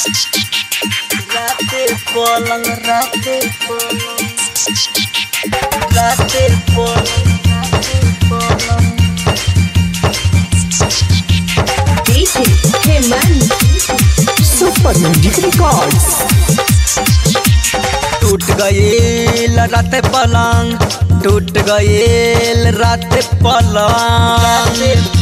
राते पलंग राते पलंग DJ Heman super music records. टूट गईल रात पलंग, टूट गईल रात पलंग,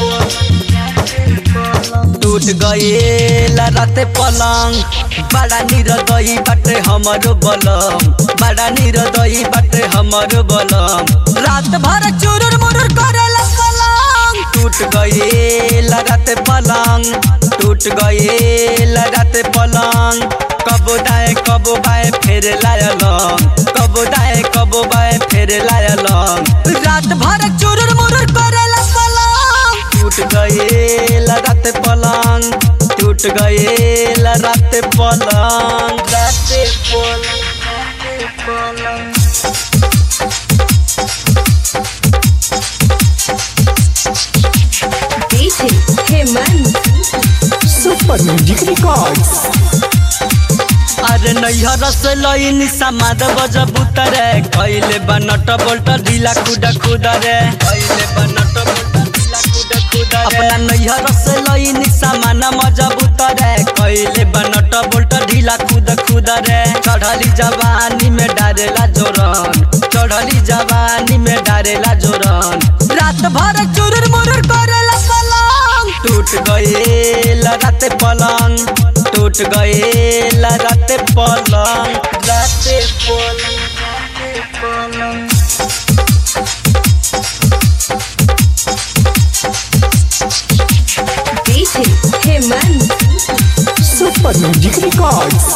टूट गईल रात पलंग। बड़ा निरदयी बाटे हमरो बलम, बड़ा निरदयी बाटे हमरो बलम। रात भर चुरुर मुरुर करेला पलंग। टूट गईल रात पलंग, टूट गईल रात पलंग। कबो दाएं कबो बाएं फेर लायलम, कबो दाएं कबो बाएं फेर लायलम। रात भर चुरुर मुरुर करेला पलंग। टूट गईल रात पलंग, टूट गईल रात पलंग, रात पलंग। DJ Heman super music records. अरे नैहर से लईनी समाद बजबूतरे, कैले बनट बोल्ट ढीला कूदा खुदरे, कैले बनट बोल्ट ढीला कूदा खुदरे। अपना नैहर से लईनी सामान मजबूतरे, कैले बनट बोल्ट ढीला कूद खुदरे। चढ़ली जवानी में डारेला जोरन, चढ़ली जवानी में डारेला जोरन। रात भर चुरुर मुरुर करेला पलंग। टूट गईल रात पलंग, टूट गईल रात पलंग, रात पलंग। DJ Heman super music records.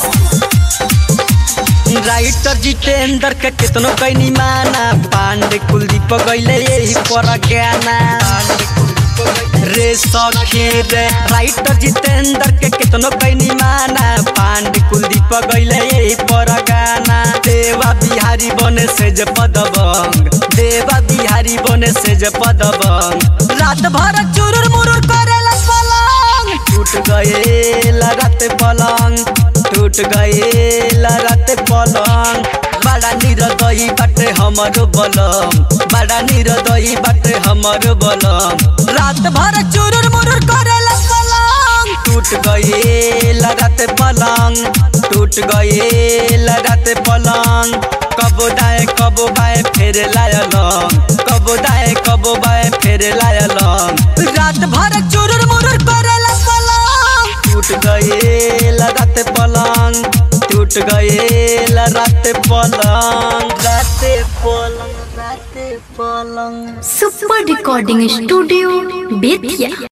Writer Jitendra के कितनो कैनी माना, पांडे कुलदीप गईले यही पर ज्ञाना। रे सखी रे राइटर जितेंद्र के कितनो कैनी माना, पांडे कुलदीप गईले यही पर गाना। देवा बिहारी बने से जे पदबंग, देवा बिहारी बने से जे पदबंग। रात भर चुरुर मुरुर करेला पलंग। टूट गईल रात पलंग, टूट गईल रात पलंग। बड़ा निरदयी बाटे हमरो बलम, बड़ा निरदयी बाटे हमरो बलम। रात भर चुरुर मुरुर करेला पलंग। टूट गईल रात पलंग, टूट गईल रात पलंग। कबो दाएं कबो बाएं फेर लायलम, कबो दाएं कबो बाएं फेर लायलम। रात भर चुरुर मुरुर करेला पलंग। टूट गईल रात पलंग, टूट गईल रात पलंग, रात पलंग, रात पलंग। Super Recording Studio Bethia।